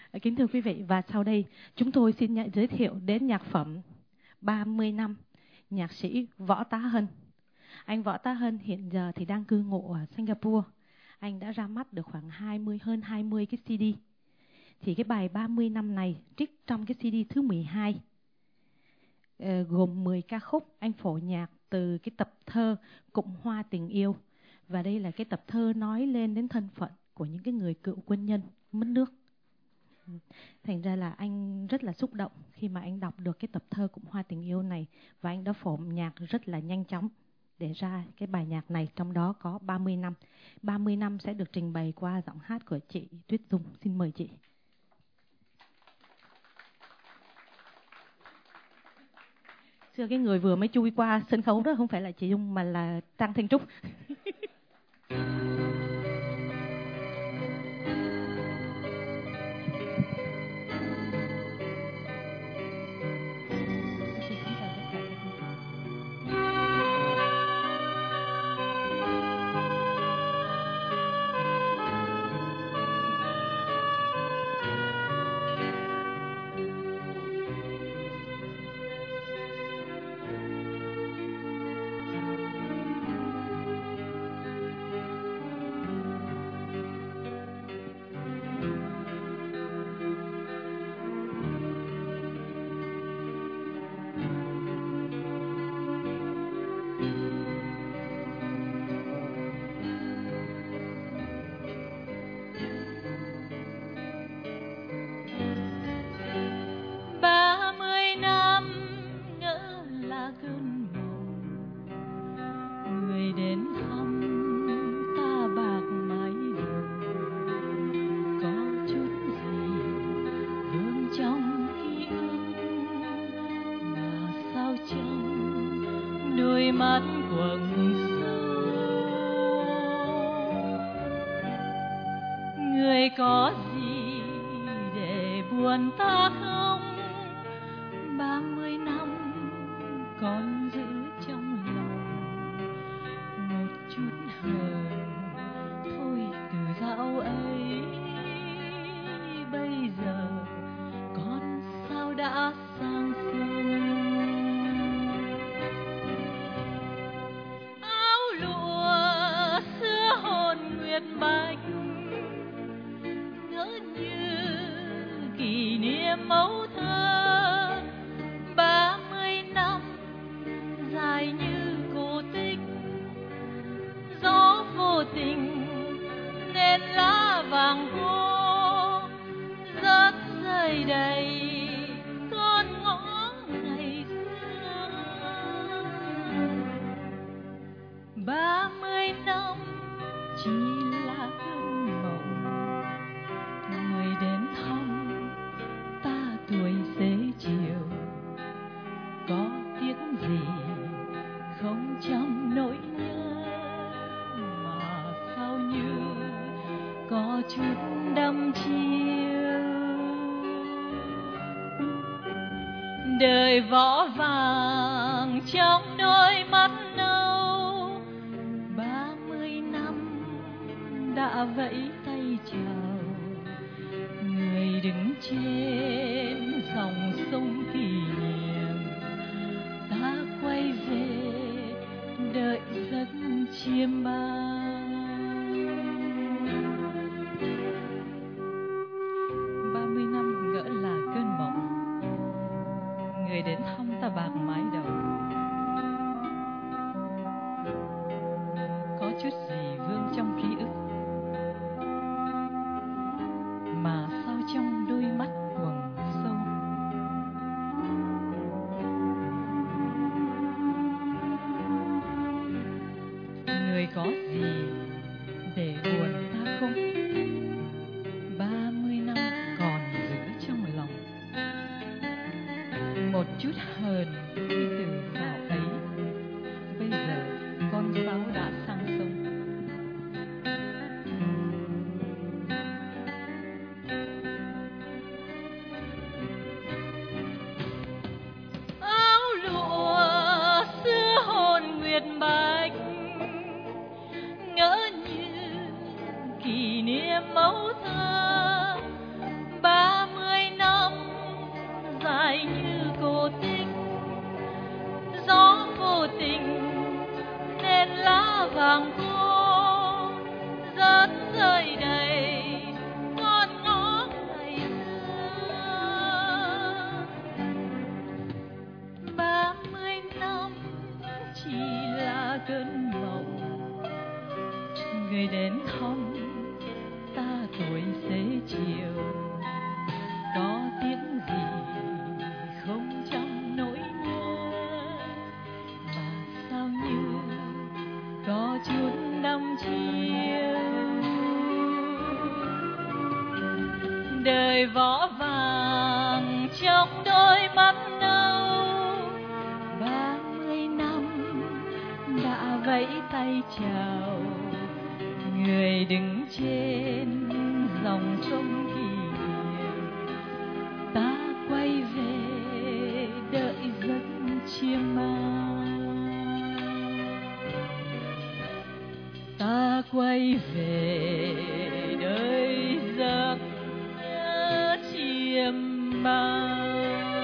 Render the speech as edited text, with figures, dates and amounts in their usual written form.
Kính thưa quý vị, và sau đây chúng tôi xin giới thiệu đến nhạc phẩm 30 năm, nhạc sĩ Võ Tá Hân. Anh Võ Tá Hân hiện giờ thì đang cư ngụ ở Singapore. Anh đã ra mắt được khoảng hơn 20 cái CD. Thì cái bài 30 năm này trích trong cái CD thứ 12, gồm 10 ca khúc anh phổ nhạc từ cái tập thơ Cụm Hoa Tình Yêu. Và đây là cái tập thơ nói lên đến thân phận của những cái người cựu quân nhân mất nước. Thành ra là anh rất là xúc động khi mà anh đọc được cái tập thơ Cụm Hoa Tình Yêu này. Và anh đã phổ nhạc rất là nhanh chóng để ra cái bài nhạc này, trong đó có 30 năm. 30 năm sẽ được trình bày qua giọng hát của chị Tuyết Dung. Xin mời chị. Xưa cái người vừa mới chui qua sân khấu đó không phải là chị Dung mà là Trang Thanh Trúc. đôi mắt quầng sâu. Người có gì để buồn ta không? 30 năm còn giữ trong lòng một chút hờn thôi từ dạo ấy. Bây giờ con sao đã sang sông. Áo lụa xưa hồn nguyệt bạch ngỡ như kỷ niệm mẫu thơ. 30 năm dài như cổ tích, gió vô tình nên lá vàng vô rớt rơi đầy con ngõ ngày xưa. 30 năm chỉ là cơn mộng, người đến thăm ta tuổi xế chiều. Có tiếng gì không trong nỗi nhớ, mà sao như có chút đăm chiêu. Đời võ vàng trong đôi mắt nâu, 30 năm đã vẫy tay chào. Người đứng trên dòng sông kỷ niệm, ta quay về đợi giấc chiêm bao. 30 năm ngỡ là cơn mộng, người đến thăm ta bạc mái đầu. Có chút gì vương trong ký ức, mà sao trong đôi mắt quầng sâu. Người có gì để buồn ta không? 30 năm còn giữ trong lòng một chút hờn khi từ dạo ấy. Bây giờ con sáo đã sang sông. Áo lụa xưa hồn nguyệt bạch ngỡ như kỷ niệm mẫu thơ. 30 vàng khô rớt rơi đầy con ngõ ngày xưa. 30 năm chỉ là cơn mộng, người đến thăm ta tuổi xế chiều. Có tiếng gì không trong nỗi nhớ, mà sao như có chút đăm chiêu. Đời võ vàng trong đôi mắt nâu, 30 năm đã vẫy tay chào. Người đứng trên dòng sông kỷ niệm, ta quay về đợi giấc chiêm bao. Ta quay về đợi giấc chiêm bao.